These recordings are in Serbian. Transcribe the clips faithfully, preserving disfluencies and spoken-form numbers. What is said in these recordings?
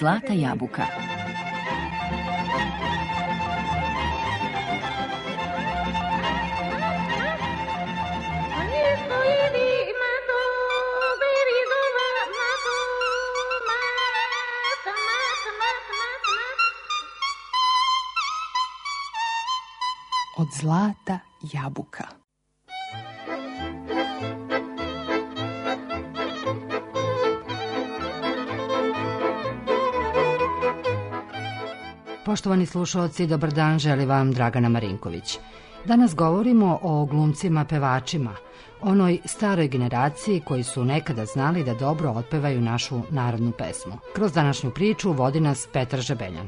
Zlata jabuka. Od zlata jabuka. Poštovani slušaoci, dobar dan, želi vam Dragana Marinković. Danas govorimo o glumcima pevačima, onoj staroj generaciji koji su nekada znali da dobro otpevaju našu narodnu pesmu. Kroz današnju priču vodi nas Petar Žebeljan.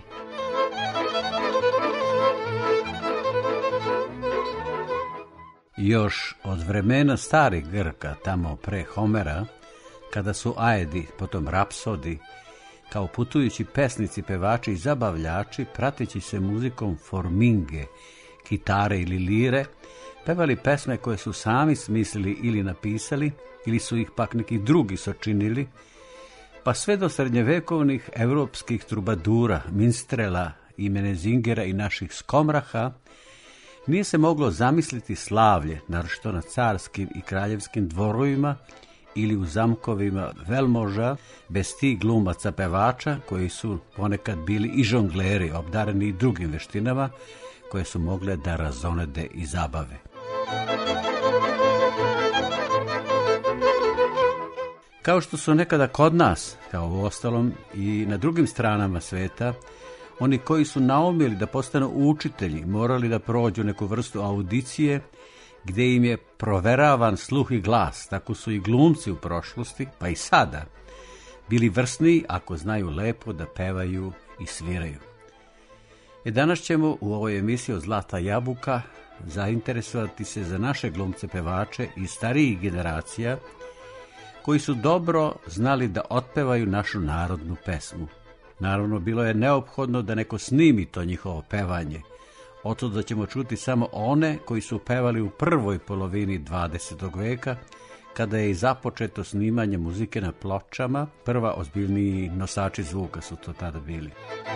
Još od vremena starih Grka, tamo pre Homera, kada su aedi, potom rapsodi, kao putujući pesnici, pevači i zabavljači, prateći se muzikom forminge, kitare ili lire, pevali pesme koje su sami smislili ili napisali, ili su ih pak neki drugi sačinili, pa sve do srednjevekovnih evropskih trubadura, minstrela i menezingera i naših skomraha, nije se moglo zamisliti slavlje, naročito na carskim i kraljevskim dvorovima ili u zamkovima velmoža, bez tih glumaca pevača koji su ponekad bili i žongleri, obdareni i drugim veštinama koje su mogle da razonede i zabave. Kao što su nekada kod nas, kao u ostalom i na drugim stranama sveta, oni koji su naumili da postanu učitelji morali da prođu neku vrstu audicije gdje im je proveravan sluh i glas, tako su i glumci u prošlosti, pa i sada, bili vrsni ako znaju lepo da pevaju i sviraju. I danas ćemo u ovoj emisiji od Zlata jabuka zainteresovati se za naše glumce pevače i starijih generacija koji su dobro znali da otpevaju našu narodnu pesmu. Naravno, bilo je neophodno da neko snimi to njihovo pevanje. Oto da ćemo čuti samo one koji su pevali u prvoj polovini dvadesetog veka, kada je i započeto snimanje muzike na pločama. Prva ozbiljniji nosači zvuka su to tada bili.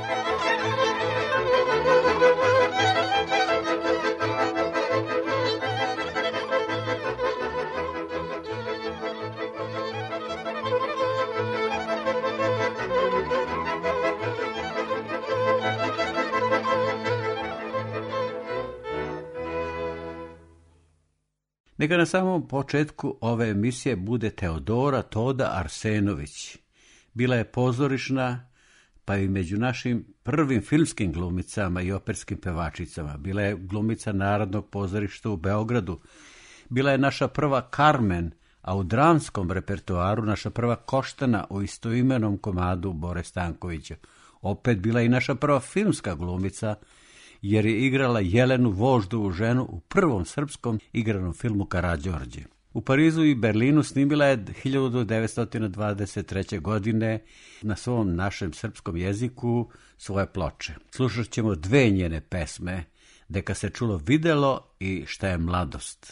Neka na samom početku ove emisije bude Teodora Toda Arsenović. Bila je pozorišna, pa i među našim prvim filmskim glumicama i operskim pevačicama. Bila je glumica Narodnog pozorišta u Beogradu. Bila je naša prva Carmen, a u dramskom repertoaru naša prva Koštana u istoimenom komadu Bore Stankovića. Opet bila i naša prva filmska glumica, jer je igrala Jelenu Voždovu ženu u prvom srpskom igranom filmu Karađorđe. U Parizu i Berlinu snimila je hiljadu devetsto dvadeset treće. godine na svom našem srpskom jeziku svoje ploče. Slušat ćemo dve njene pesme, Deka se čulo videlo i Šta je mladost.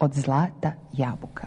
Od zlata jabuka.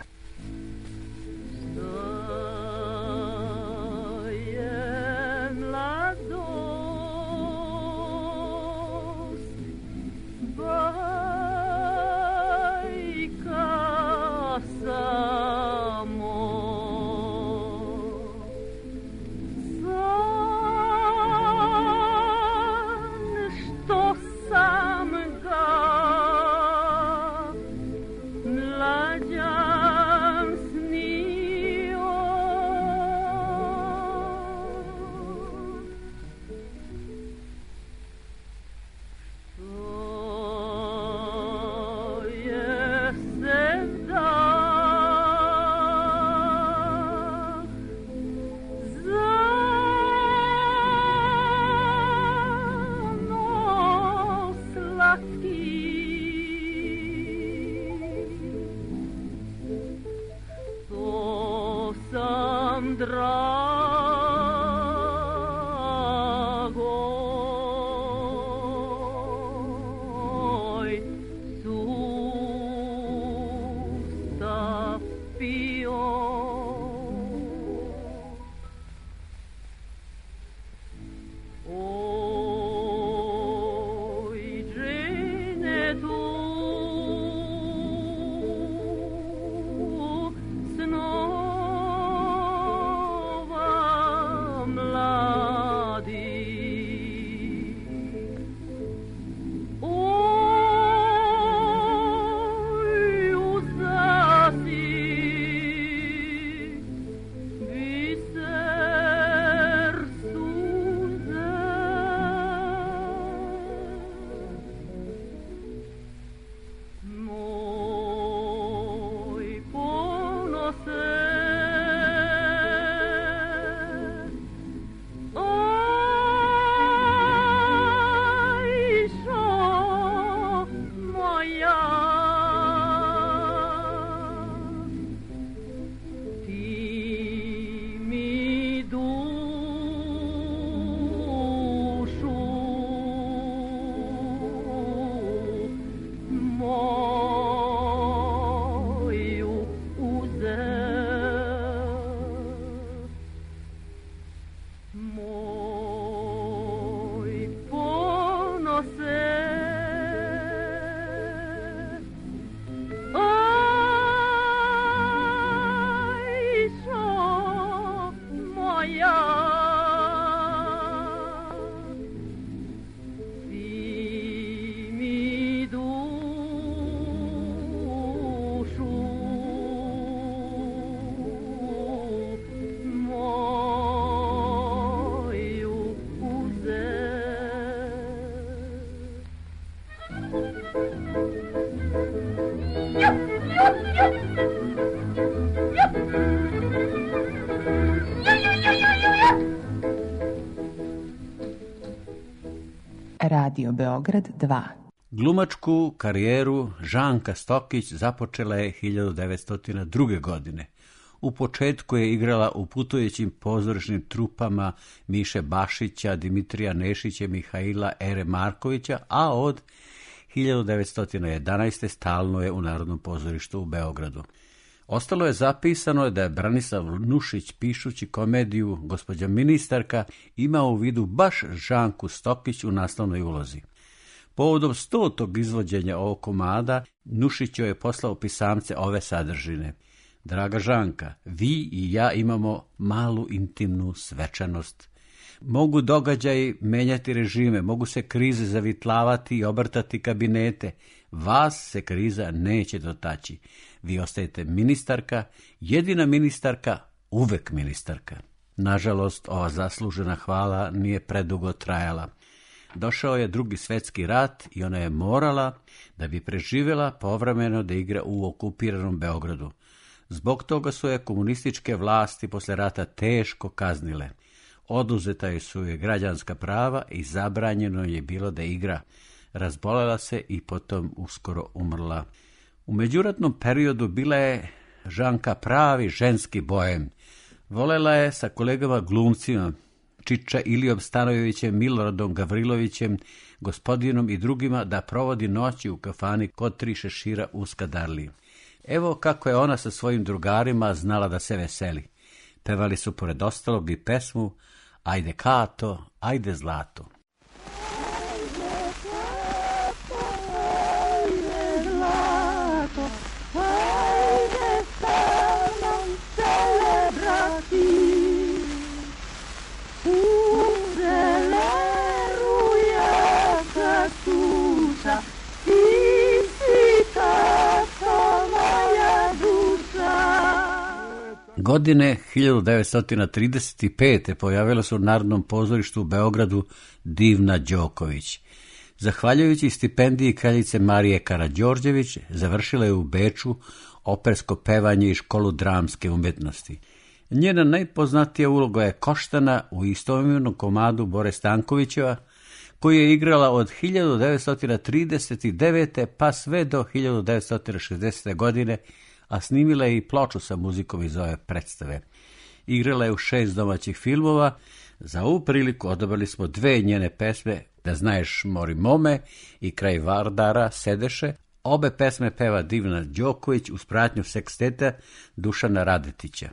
Radio Beograd dva. Glumačku karijeru Žanka Stokić započela je hiljadu devetsto druge. godine. U početku je igrala u putujućim pozorišnim trupama Miše Bašića, Dimitrija Nešića, Mihaila Ere Markovića, a od hiljadu devetsto jedanaeste. stalno je u Narodnom pozorištu u Beogradu. Ostalo je zapisano da je Branislav Nušić, pišući komediju Gospođa ministarka, imao u vidu baš Žanku Stokić u naslovnoj ulozi. Povodom stotog izvođenja ovog komada, Nušić joj je poslao pisamce ove sadržine. Draga Žanka, vi i ja imamo malu intimnu svečanost. Mogu događaji menjati režime, mogu se krize zavitlavati i obrtati kabinete. Vas se kriza neće dotaći. Vi ostajete ministarka, jedina ministarka, uvek ministarka. Nažalost, ova zaslužena hvala nije predugo trajala. Došao je Drugi svjetski rat i ona je morala, da bi preživjela, povremeno da igra u okupiranom Beogradu. Zbog toga su je komunističke vlasti posle rata teško kaznile. Oduzeta su je građanska prava i zabranjeno je bilo da igra. Razbolela se i potom uskoro umrla. U međuratnom periodu bila je Žanka pravi ženski bojem. Volela je sa kolegama glumcima, Čiča Ilijom Stanojevićem, Miloradom Gavrilovićem, Gospodinom i drugima da provodi noći u kafani kod Tri šešira u Skadarliji. Evo kako je ona sa svojim drugarima znala da se veseli. Pevali su pored ostalog i pesmu Ajde Kato, ajde zlato. Godine hiljadu devetsto trideset pete pojavila se u Narodnom pozorištu u Beogradu Divna Đoković. Zahvaljujući stipendiji kraljice Marije Karađorđević, završila je u Beču opersko pevanje i školu dramske umjetnosti. Njena najpoznatija uloga je Koštana u istoimenom komadu Bore Stankovićeva, koju je igrala od hiljadu devetsto trideset devete pa sve do hiljadu devetsto šezdesete godine, a snimila je i ploču sa muzikom iz ove predstave. Igrala je u šest domaćih filmova. Za ovu priliku odabrali smo dve njene pesme, Da znaješ mori mome i Kraj Vardara sedeše. Obe pesme peva Divna Đoković uz pratnju seksteta Dušana Radetića.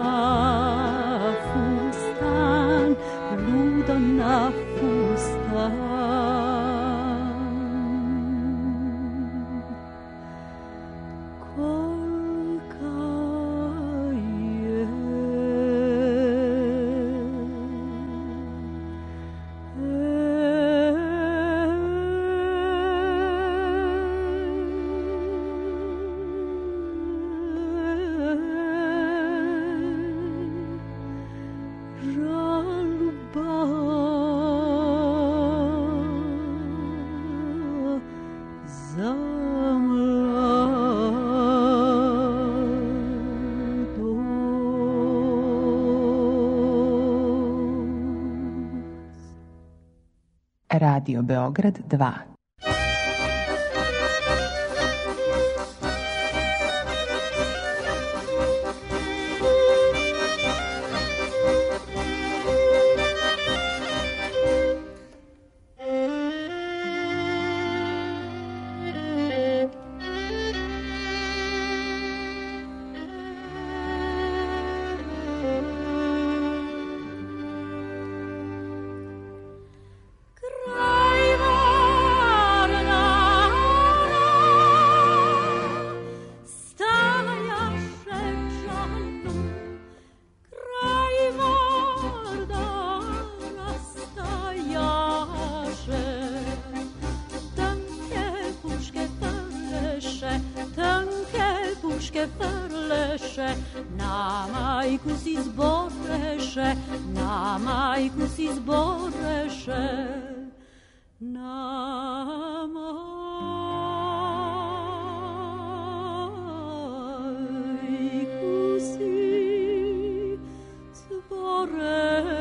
Na fustan Radio Beograd dva. Na majku si zboreše, na majku si zboreše, na majku si zboreše.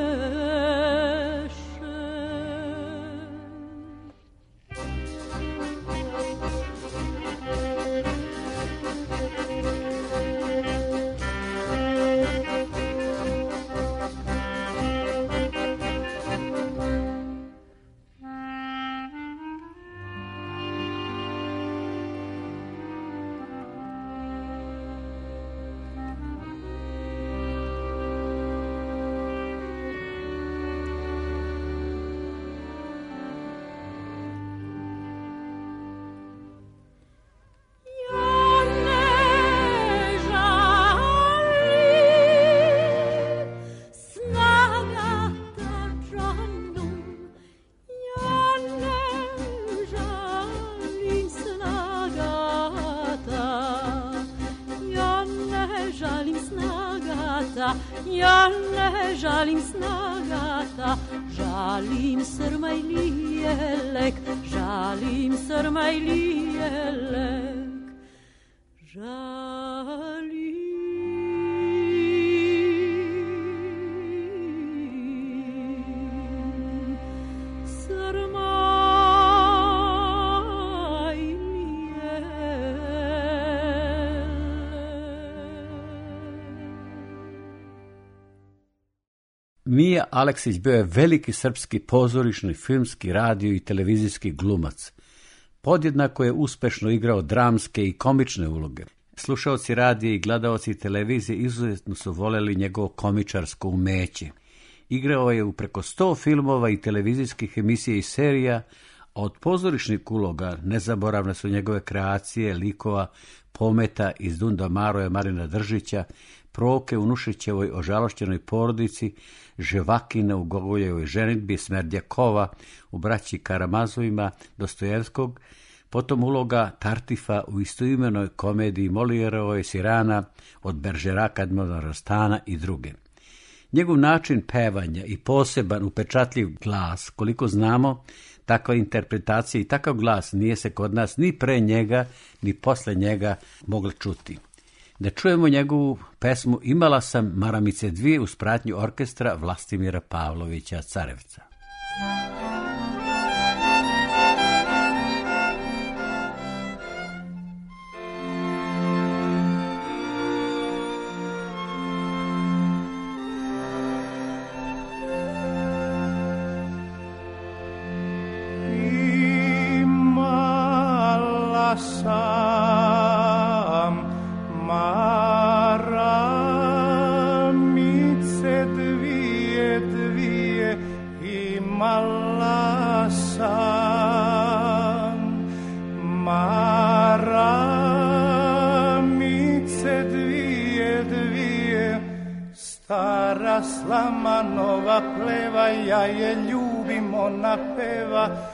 Ja ne žalim snagata, žalim srma i lijelek, žalim srma i lijelek, žalim srma i lijelek. Mija Aleksić bio je veliki srpski pozorišni, filmski, radio i televizijski glumac. Podjednako je uspešno igrao dramske i komične uloge. Slušaoci radija i gledaoci televizije izuzetno su voljeli njegovo komičarsko umeće. Igrao je u preko sto filmova i televizijskih emisija i serija, a od pozorišnih uloga nezaboravne su njegove kreacije likova Pometa iz Dunda Maroja Marina Držića, Proke u Nušićevoj ožalošćenoj porodici, Ževakina u Gogoljevoj ženidbi, Smerdjakova u Braći Karamazovima Dostojevskog, potom uloga Tartifa u istoimenoj komediji Molijerovoj Sirana od Beržeraka do Rostana i druge. Njegov način pevanja i poseban upečatljiv glas, koliko znamo, takva interpretacija i takav glas nije se kod nas ni pre njega, ni posle njega mogla čuti. Da čujemo njegovu pesmu Imala sam maramice dvije uz pratnju orkestra Vlastimira Pavlovića Carevca. Imala sam maramice dvije, dvije, imala sam maramice dvije, dvije, stara slama nova pleva, ja je ljubim, ona peva.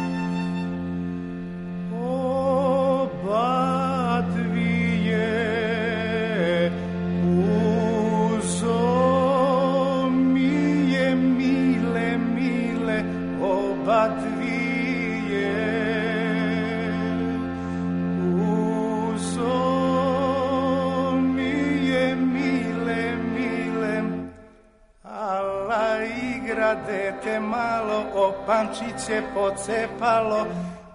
Oba dvije igra dete malo, opančiće pocepalo.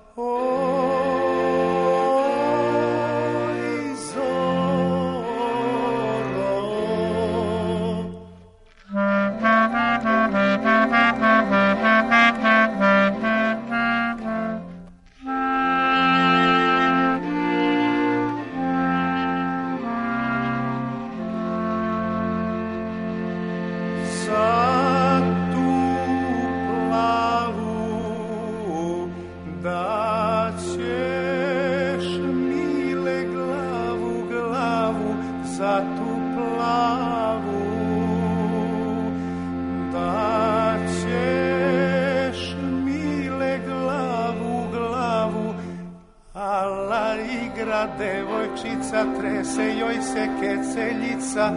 Oj, Zoro. Za tu plavu daćeš mile glavu, glavu za tu plavu daćeš mile glavu, glavu. Ala igra devojčica, trese joj se keceljica.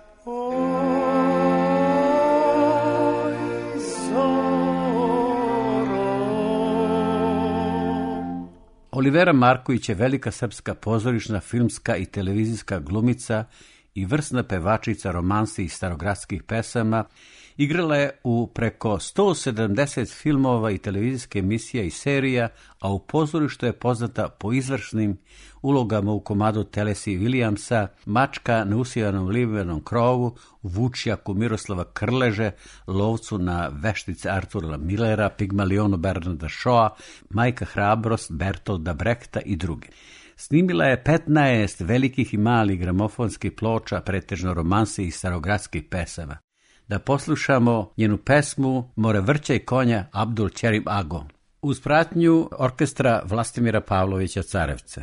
Olivera Marković je velika srpska pozorišna, filmska i televizijska glumica i vrsna pevačica romansi i starogradskih pesama. Igrala je u preko sto sedamdeset filmova i televizijske emisija i serija, a u pozorištu je poznata po izvršnim ulogama u komadu Tennessee Williamsa, Mačka na usijanom limenom krovu, Vučjaku Miroslava Krleže, Lovcu na veštice Artura Millera, Pigmalionu Bernarda Shawa, Majka Hrabrost Bertolda Brechta i druge. Snimila je petnaest velikih i malih gramofonskih ploča, pretežno romansi i starogradskih pesama. Da poslušamo njenu pesmu More vrća i konja Abdul Kerim Ago uz pratnju orkestra Vlastimira Pavlovića Carevca.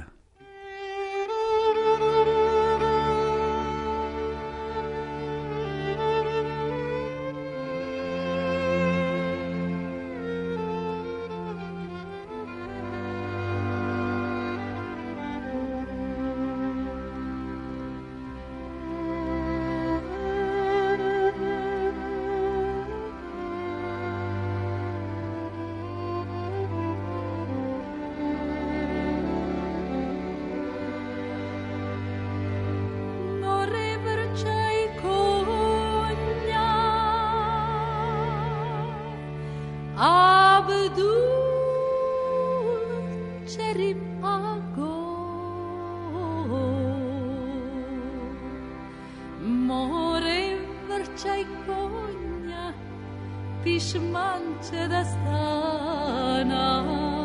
Pišmanče da stana,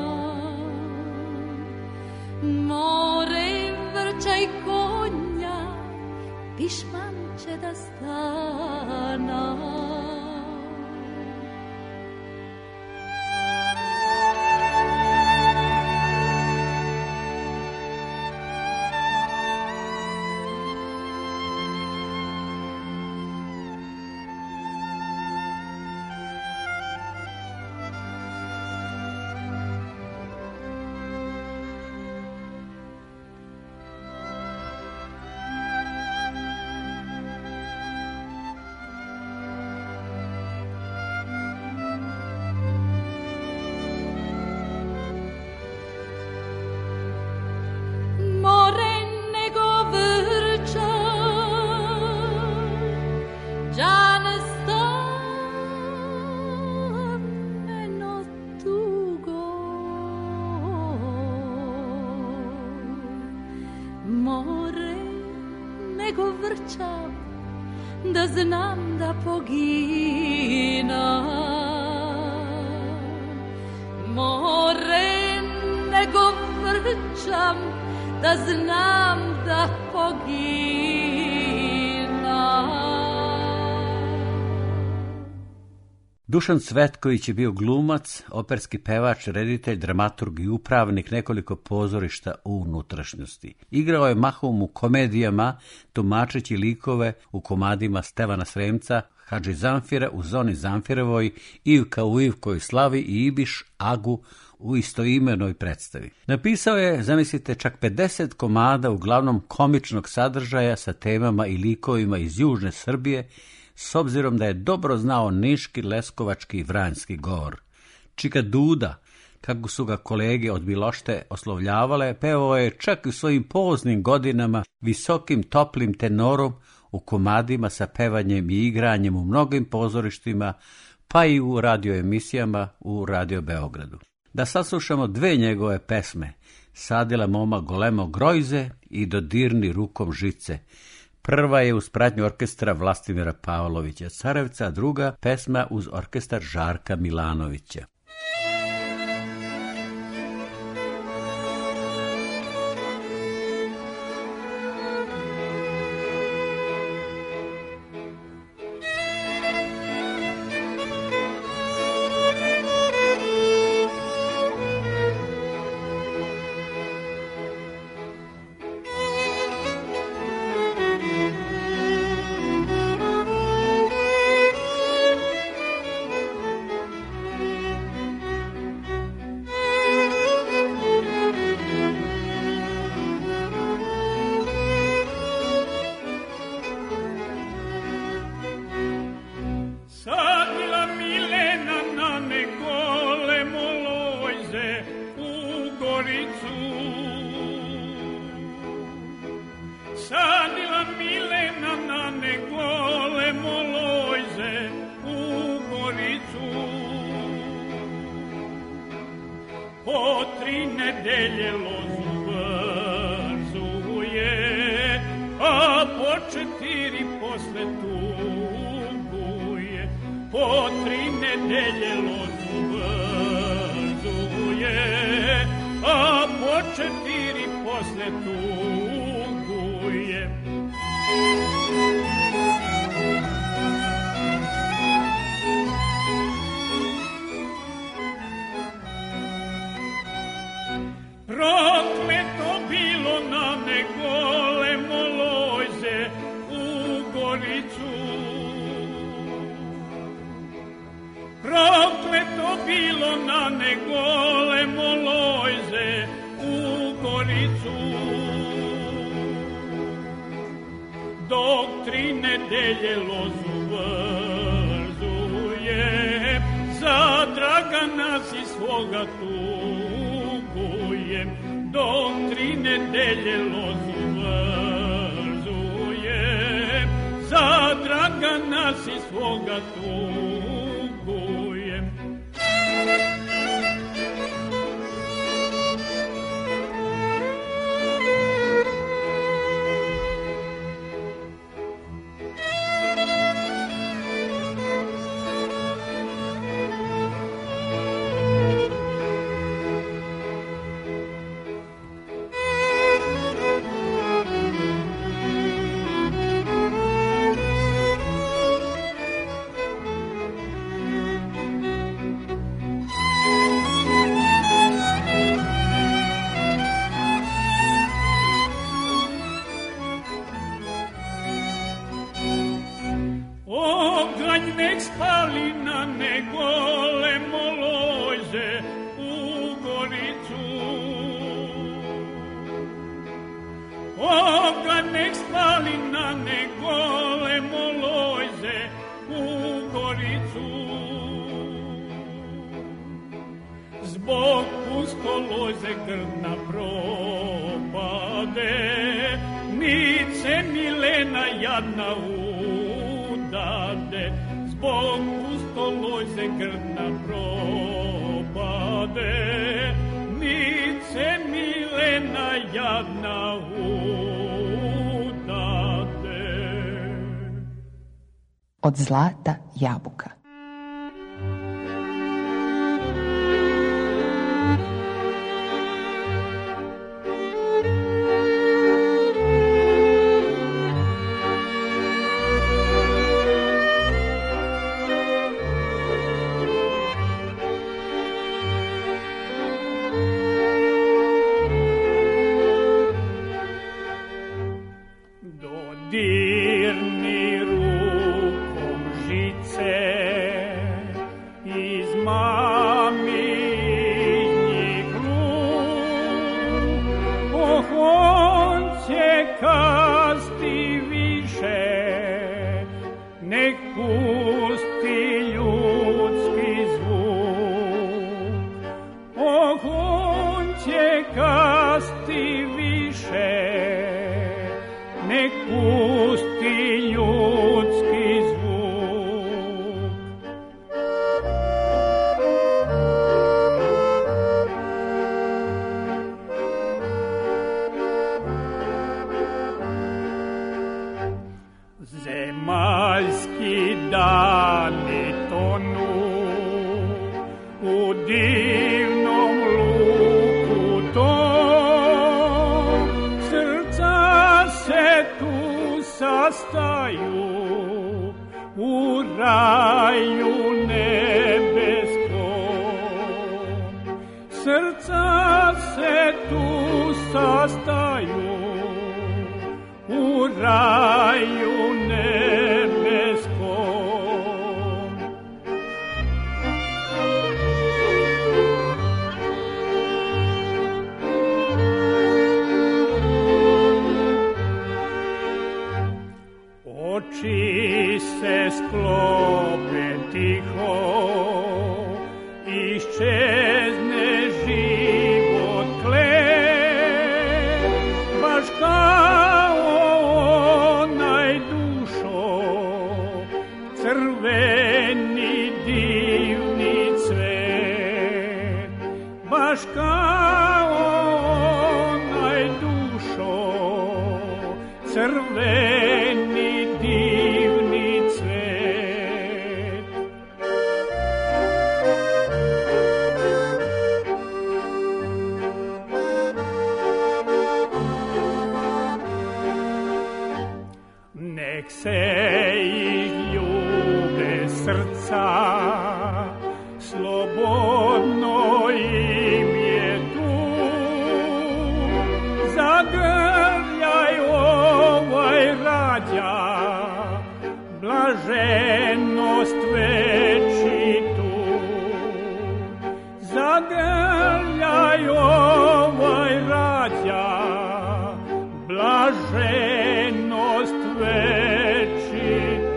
more vrča i konja, pišmanče da stana. Da znam da pogina, more nego vrčam, da znam da pogina. Dušan Cvetković je bio glumac, operski pevač, reditelj, dramaturg i upravnik nekoliko pozorišta u unutrašnjosti. Igrao je mahom u komedijama, tumačeći likove u komadima Stevana Sremca, Hadži Zamfira u Zoni Zamfirovoj, Ivka u Ivkoj slavi i Ibiš Agu u istoimenoj predstavi. Napisao je, zamislite, čak pedeset komada uglavnom komičnog sadržaja sa temama i likovima iz južne Srbije, s obzirom da je dobro znao niški, leskovački i vranjski govor. Čika Duda, kako su ga kolege od Bilošte oslovljavale, pevao je čak u svojim poznim godinama visokim toplim tenorom u komadima sa pevanjem i igranjem u mnogim pozorištima pa i u radio emisijama u Radio Beogradu. Da saslušamo dve njegove pesme, Sadila moma golemo grojze i Dodirni rukom žice. Prva je uz pratnju orkestra Vlastimira Pavlovića Carevca, a druga pesma uz orkestar Žarka Milanovića. Po tri nedelje lozu vrzuje, a po četiri posle tuguje. Po tri nedelje lozu vrzuje, a po četiri posle tuguje. Prokleto bilo na me golemo lojze u Goricu. Prokleto bilo na me golemo lojze u Goricu. Dok tri nedelje lozu vrzuje, za Dragana si svoga tugujem. Dok tri nedelje lozu vrzuje, za Dragana si svoga tugujem. Nek spali na ne golemo lojze u Goricu. Oga nek spali na ne golemo lojze u Goricu. Zbog pusto lojze grdna propade, nice Milena jadna udade. Zbog pusto lojze grdna propade, nice Milena jadna udade. Od zlata jabuka. Dodirni rukom žice iz maminih luk. Oh, on će kasti više, nek pusti ljudski zvuk. Oh, on će kasti više, nek pusti ljudski zvuk. dani tonu u divnom luku tom, srca se tu sastaju u raju nebeskom. Srca se tu sastaju u raju nebeskom. Oči se sklope tiho, iščezne život klep, baš kao onaj dušo, crveni divni cvet, baš kao onaj dušo, crveni divni cvet. Nek se izljube srca, slobodno im je tu, zagrljaj ovaj rađa, blaženost večitu. Zagrljaj ovaj rađa, blaženost večitu.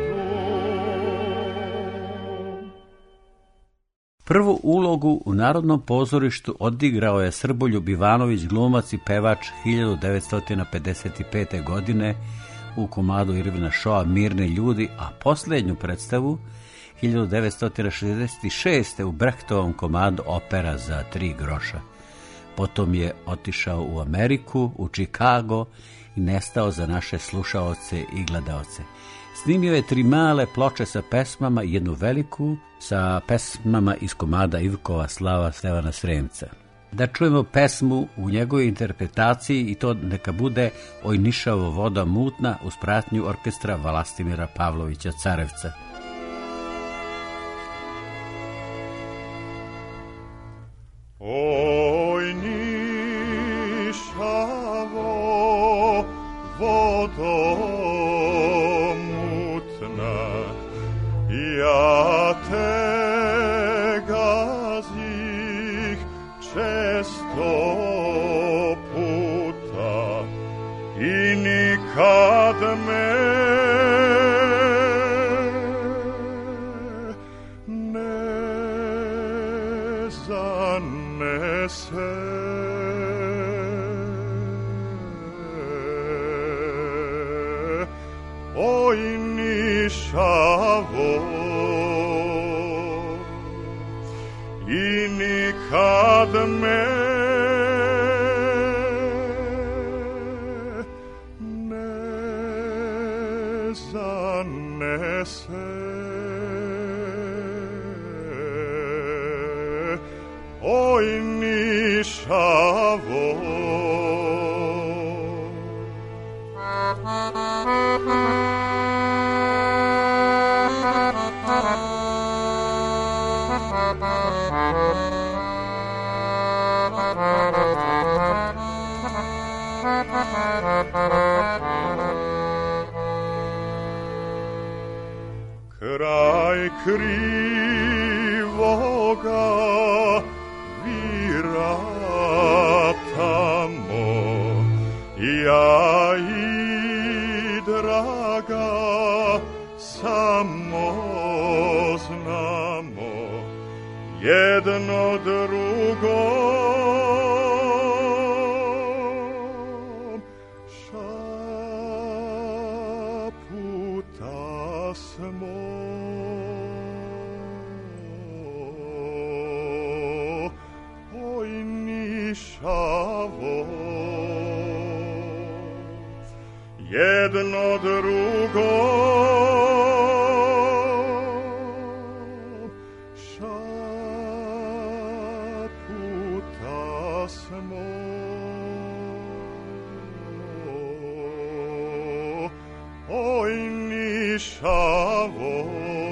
Prvu ulogu u Narodnom pozorištu odigrao je Srboljub Ivanović, glumac i pevač hiljadu devetsto pedeset pete. godine u komadu Irvina Šoa Mirni ljudi, a posljednju predstavu hiljadu devetsto šezdeset šeste. u Brechtovom komadu Opera za tri groša. Potom je otišao u Ameriku, u Chicago i nestao za naše slušaoce i gledaoce. Snimio je tri male ploče sa pesmama i jednu veliku sa pesmama iz komada Ivkova slava Stevana Sremca. Da čujemo pesmu u njegovoj interpretaciji i to neka bude Oj nišavo voda mutna uz pratnju orkestra Vlastimira Pavlovića Carevca. Oj nišavo vodo mutna, ja te gazih često puta i nikad me ne zanese. Oj nišavo i nikad me ne zanese. Oj nišavo kraj krivoga vira tamo, ja i draga samo znamo jedno drugo. Šaputa smo oj nišavo jedno drugo nišavo.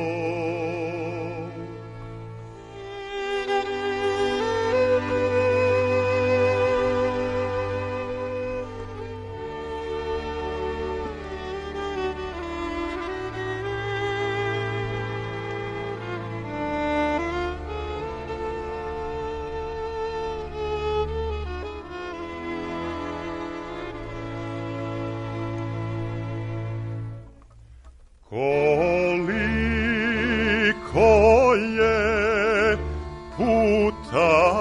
Koliko je puta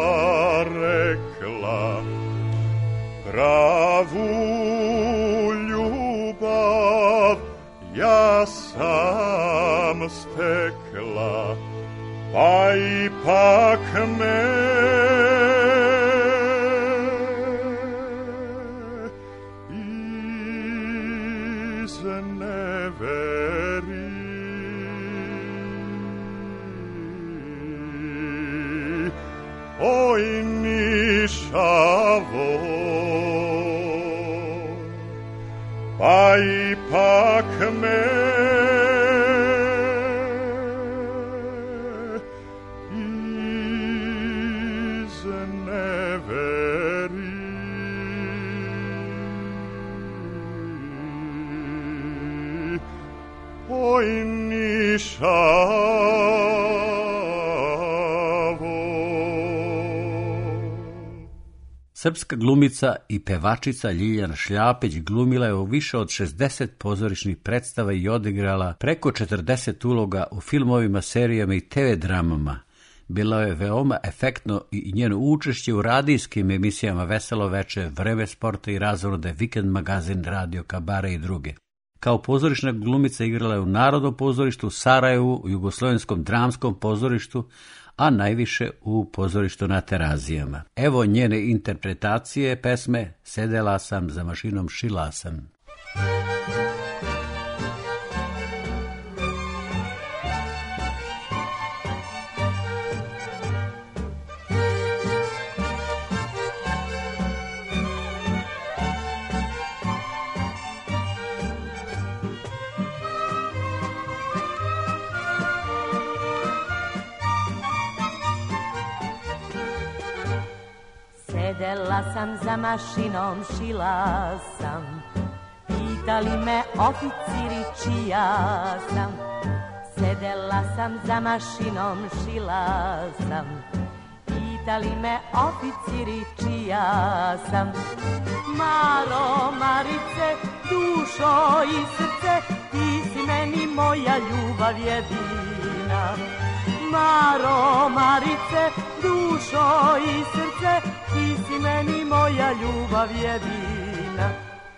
rekla pravu ljubav ja sam stekla, pa ipak me izneveri. Oj nišavo, pa ipak me izneveri. Oj nišavo. Srpska glumica i pevačica Ljiljana Šljapić glumila je u više od šezdeset pozorišnih predstava i odigrala preko četrdeset uloga u filmovima, serijama i te ve dramama. Bilo je veoma efektno i njeno učešće u radijskim emisijama Veselo veče, Vreme sporta i razonode, Vikend magazin, Radio Kabare i druge. Kao pozorišna glumica igrala je u Narodnom pozorištu, Sarajevu, u Jugoslovenskom dramskom pozorištu, a najviše u pozorištu na Terazijama. Evo njene interpretacije pesme Sedela sam za mašinom, šila sam. Sedela sam za mašinom, šila sam, pitali me oficiri čija sam. Sedela sam za mašinom, šila sam, pitali me oficiri čija sam. Maro, Marice, dušo i srce, ti si meni moja ljubav jedina. Maro, Marice, dušo i srce, ti si meni moja ljubav jedina.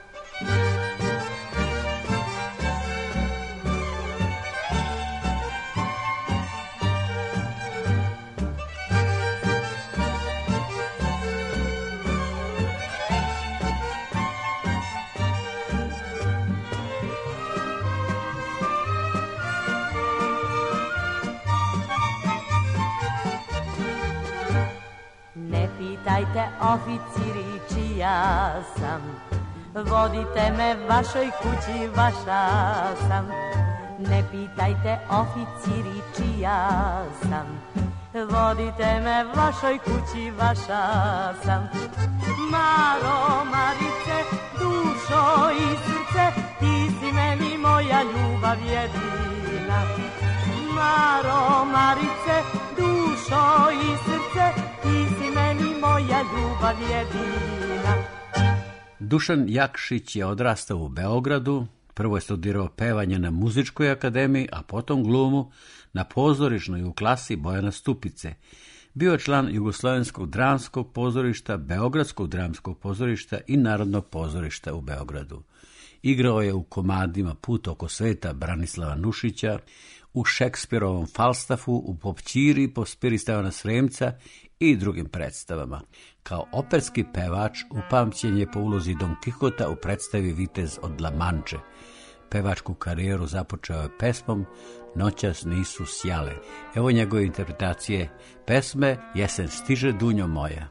Pitajte oficiri čija sam, vodite me vašoj kući, vaša sam. Ne pitajte oficiri čija sam, vodite me vašoj kući, vaša sam. Maro, Marice, dušo i srce, ti si meni moja ljubav jedina. Maro, Marice, dušo i srce, ti si meni moja ljubav jedina. Dušan Jakšić je odrastao u Beogradu, prvo je studirao pevanje na Muzičkoj akademiji, a potom glumu na pozorišnoj u klasi Bojana Stupice. Bio je član Jugoslovenskog dramskog pozorišta, Beogradskog dramskog pozorišta i Narodnog pozorišta u Beogradu. Igrao je u komadima Put oko sveta Branislava Nušića, u Šekspirovom Falstafu, u Popćiri Pospiri Stevana Sremca i drugim predstavama. Kao operski pevač upamćen je po ulozi Don Kihota u predstavi Vitez od La Manče. Pevačku karijeru započeo je pesmom Noćas nisu sjale. Evo njegove interpretacije pesme Jesen stiže, dunjo moja.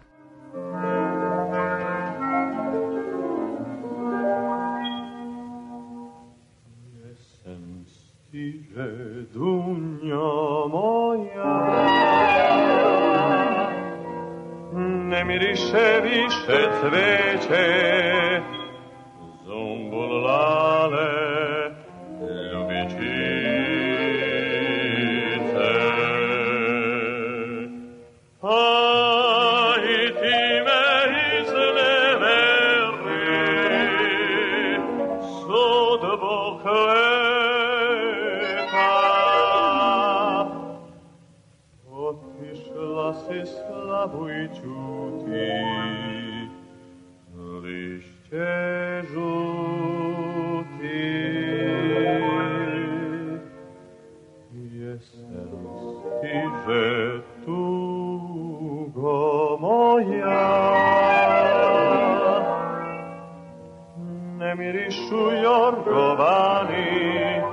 Jesen moja, ne miriše više cveće, zumbul lale, ljubičice. A i ti me izneveri, sudbu kleta. Otišla si slabu i čuti, lišće žuti. Jesen stiže tugo moja, ne mirišu jorgovani,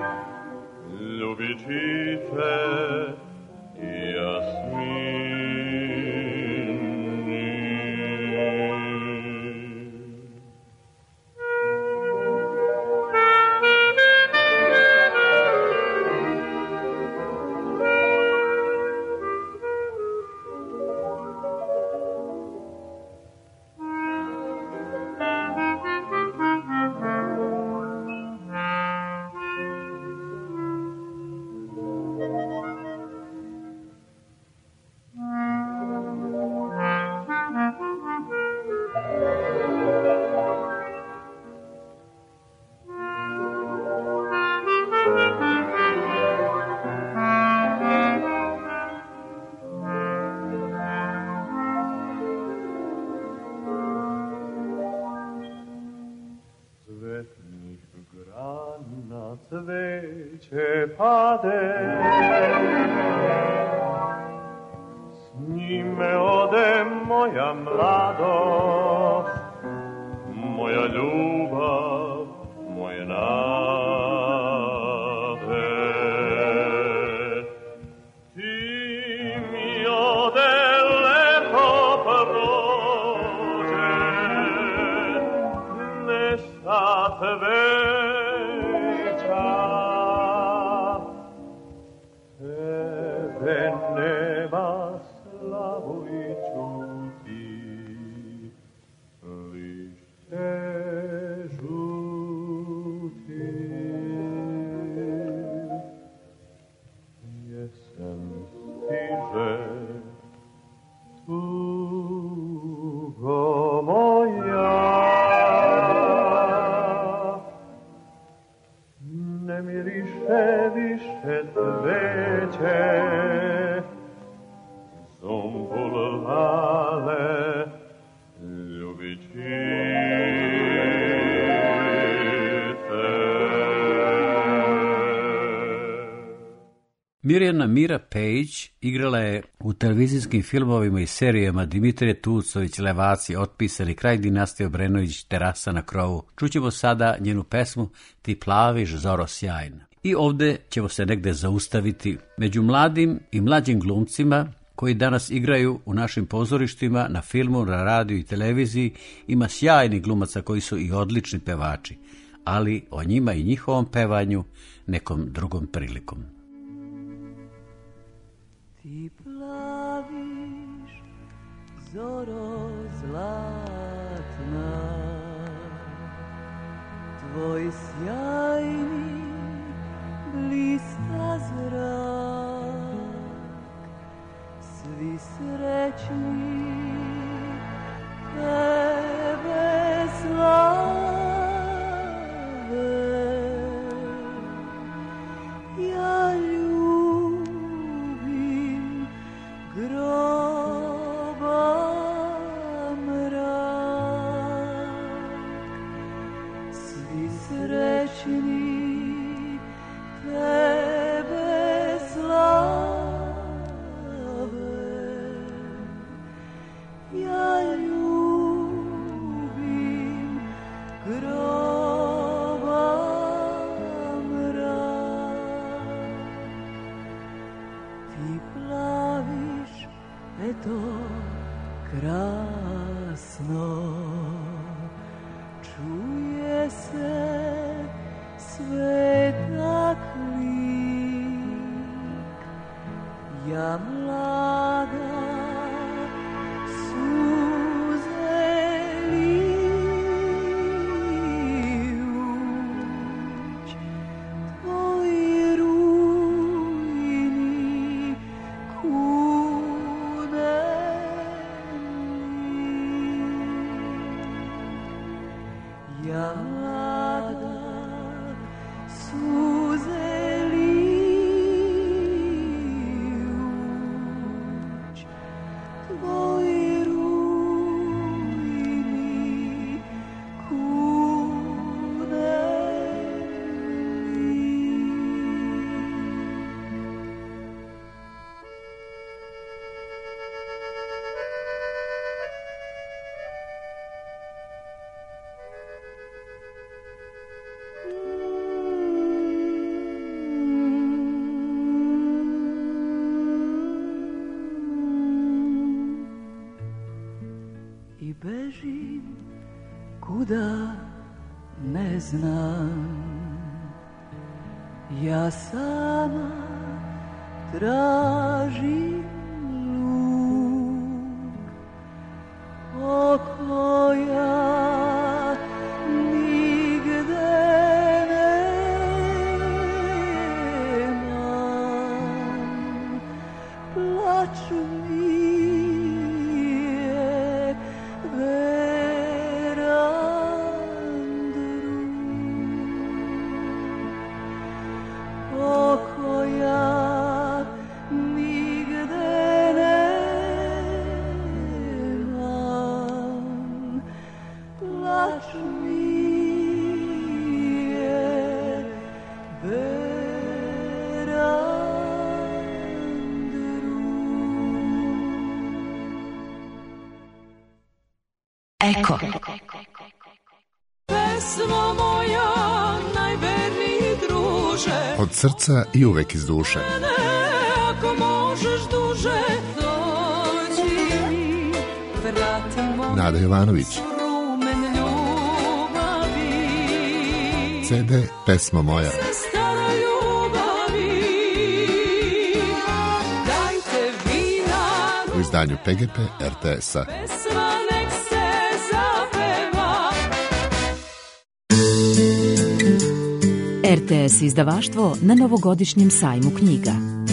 ljubičice i jasmini. Cveće pade, s njime ode moja mladost, moja ljubav, moje nade. Ti mi ode lepo prođe, ne sa tve. Nema slavu i čuti, lišće žuti. Jesen stiže tugo moja, ne miriše više cveće, zumbul lale, ljubičice. Mirjana Mira Page igrala je u televizijskim filmovima i serijama Dimitrije Tucović, Levaci, Otpisani, Kraj dinastije Obrenović, Terasa na krovu. Čućemo sada njenu pesmu Ti plaviš, zoro sjajna. I ovde ćemo se negde zaustaviti među mladim i mlađim glumcima koji danas igraju u našim pozorištima, na filmu, na radiju i televiziji. Ima sjajnih glumaca koji su i odlični pevači, ali o njima i njihovom pevanju nekom drugom prilikom. Ti plaviš, zoro zlatna, tvoj sjajni blista zrak, svi srećni tebe slave. Ja ljubim groba mrak, svi srećni tebe slave. Ja ljubim groba mrak, ti plaviš, eto krasno, čuje se svetak lik, ja mlada suze lijuć, tvoji rujni kude li. Ja mlada suze lijuć, tvoji rujni kude li. I bežim kuda ne znam, ja sama tražim luk o koja nigde nemam, plaču mi je verandru o koja nigde nemam, plaču mi je Eko. Pesmo moja, najverniji druže, Od srca i uvek iz duše. ne, ako možeš duže, dođi mi, vratimo Nada Jovanović. rumen ljubavi, ce de Pesma moja. stara ljubavi, dajte vina, U izdanju pe ge pe er te es-a. pesma nek se zapeva. er te es izdavaštvo na novogodišnjem sajmu knjiga.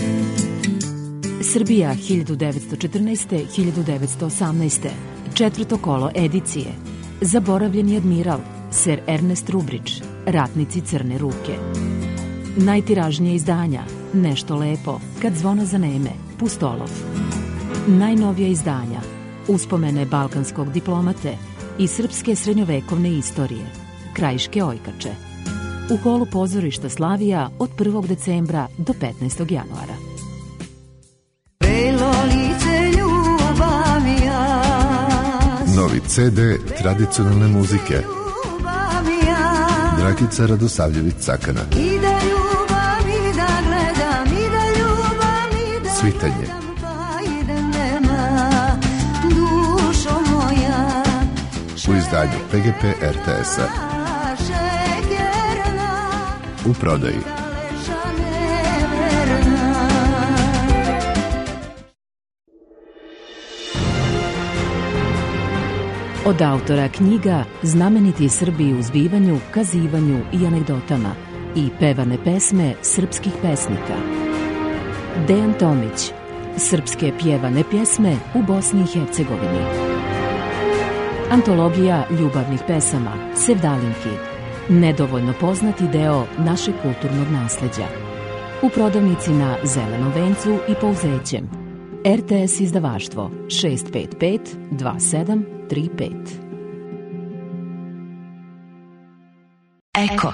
Srbija hiljadu devetsto četrnaeste do hiljadu devetsto osamnaeste. Četvrto kolo edicije. Zaboravljeni admiral, ser Ernest Rubrić, Ratnici crne ruke. Najtiražnije izdanja, Nešto lepo, Kad zvona zaneme, Pustolov. Najnovija izdanja, Uspomene balkanskog diplomate i srpske srednjovekovne istorije, Krajiške ojkače. U holu pozorišta Slavija od prvog decembra do petnaestog januara. Novi ce de tradicionalne muzike. Dragica Radosavljević-Cakana. Svitanje. U izdanju pe ge pe er te es-a. U prodaji. Od autora knjiga Znameniti Srbi u zbivanju, kazivanju i anegdotama i pevane pesme srpskih pesnika. Dejan Tomić. Srpske pjevane pjesme u Bosni i Hercegovini. Antologija ljubavnih pesama Sevdalinki. Nedovoljno poznati deo našeg kulturnog nasleđa. U prodavnici na Zelenom vencu i Pouzećem. er te es izdavaštvo šest pet pet dva sedam tri pet. Eko.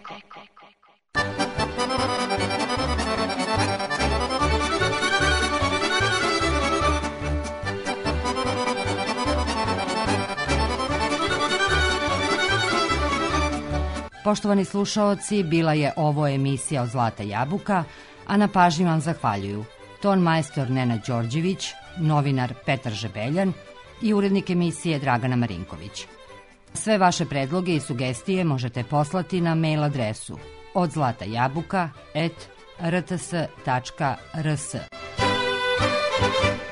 Poštovani slušaoci, bila je ovo emisija od Zlata jabuka, a na pažnji vam zahvaljuju ton majstor Nenad Đorđević, novinar Petar Žebeljan i urednik emisije Dragana Marinković. Sve vaše predloge i sugestije možete poslati na mail adresu od zlata jabuka at r t s tačka r s. Thank you.